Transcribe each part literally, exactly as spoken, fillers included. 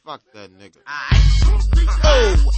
Fuck that nigga. Oh,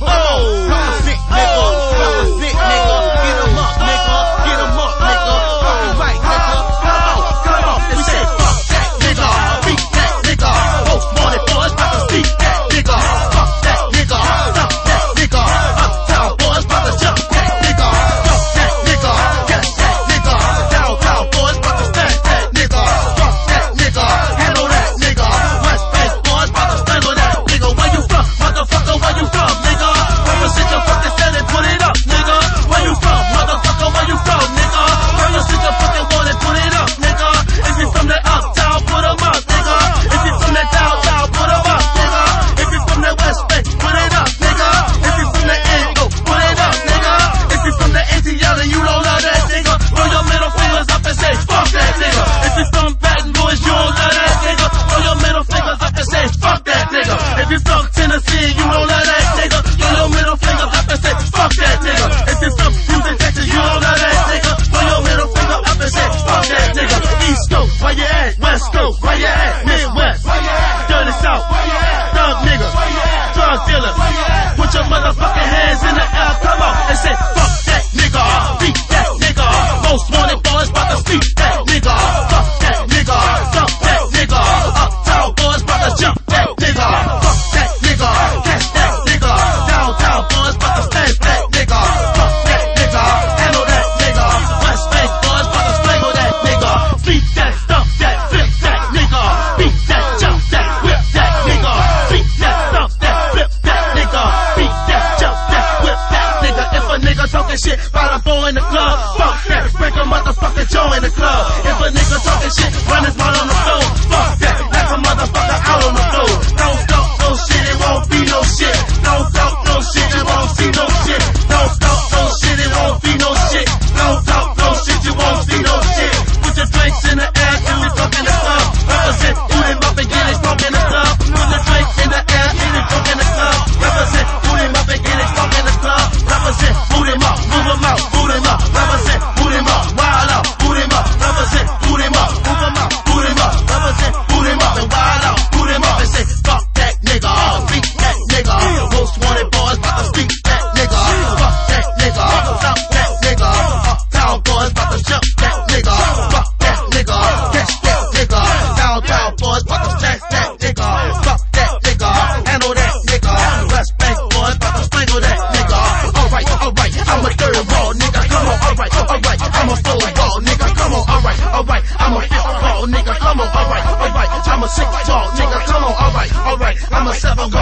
oh, represent, nigga. Represent, nigga. Get 'em up, nigga. Get 'em up, nigga. Fucking right, nigga. Come on, come on. We say fuck that nigga. Beat that nigga. Most wanted boys about to speak that nigga. Fuck that nigga. Stop that nigga. Uptown boys about to jump that nigga. Fuck that nigga. Catch that nigga. Downtown boys about to smash that nigga. Fuck that nigga. Handle that nigga. West Bank boys about to strangle that nigga. Where you from, motherfucker? Where you from, nigga? Represent your fucking state and put it up, nigga. Where you from, motherfucker? Where you from, nigga? Represent your fucking one and put it up, nigga. If you from the uptown, put 'em up, nigga. If you from the downtown, put 'em up, nigga. If you from the West Bank, put it up, nigga. If you from the N O, put it up, nigga. If you from the A T L and you don't love that nigga, throw your middle fingers up and say fuck that nigga. If you from Baton Rouge, you don't love that nigga, throw your middle fingers up and say fuck that nigga. If you from Tennessee, you don't love that nigga, throw your middle fingers up and say fuck that nigga. If you from Houston, Texas, you don't love that nigga, throw your middle finger up and say fuck that nigga. East Coast, where you at? West Coast, where you at? Midwest, Dirty South, thug nigga, drug dealer. Put your motherfucking hands in the air, come on, and say fuck that nigga. Beat that nigga. Most wanted boys about to speak that nigga. Fuck that nigga. Dump that nigga. Uptown boys about to jump that nigga. Fuck that nigga. Catch that nigga. Downtown boys about to smash that nigga. Fuck that nigga. Handle that nigga. West Bank boys about to strangle that nigga. Beat that, stump that, flip that nigga. Beat that, jump that, whip that nigga. Beat that, stump that, flip that nigga. Beat that, jump that, whip that nigga. If a nigga talking shit about a boy in the club, fuck that, break a motherfucking jaw in the club. If a nigga talking shit, run his mouth on the floor, fuck that, knock a motherfucker out on the floor. Don't talk no shit, it won't be no shit. Don't talk no shit, you won't see no shit. Don't talk no shit, it won't be no shit. Don't talk no shit, you won't see no shit. Put your drinks in the air, do the fuck in the club. Represent, do them up and get it drunk in the club. Put the drink in the air, eat it drunk in the club. Represent, do them up and get it drunk in the club. Represent, boot him up, move him out, boot him up. Represent, boot him up, wild out, boot him up. Represent, boot him up, move him out, boot him up. Represent, boot him up and wild out, boot him up and say fuck that nigga, beat that nigga. Most wanted boys about to speak that nigga. Fuck that nigga, stop that nigga. Uptown boys about to jump that nigga. Fuck that nigga, catch that nigga. Downtown boys about to smash that nigga. Fuck that nigga, handle that nigga. West Bank boys about to strangle that nigga. Alright, alright, I'm a third wall nigga. Come on, alright, alright, I'm a full wall nigga. Come on, alright, alright, I'm a fifth wall nigga. Come on, alright, alright, I'm a six tall nigga. Come on, alright, alright, I'm a seven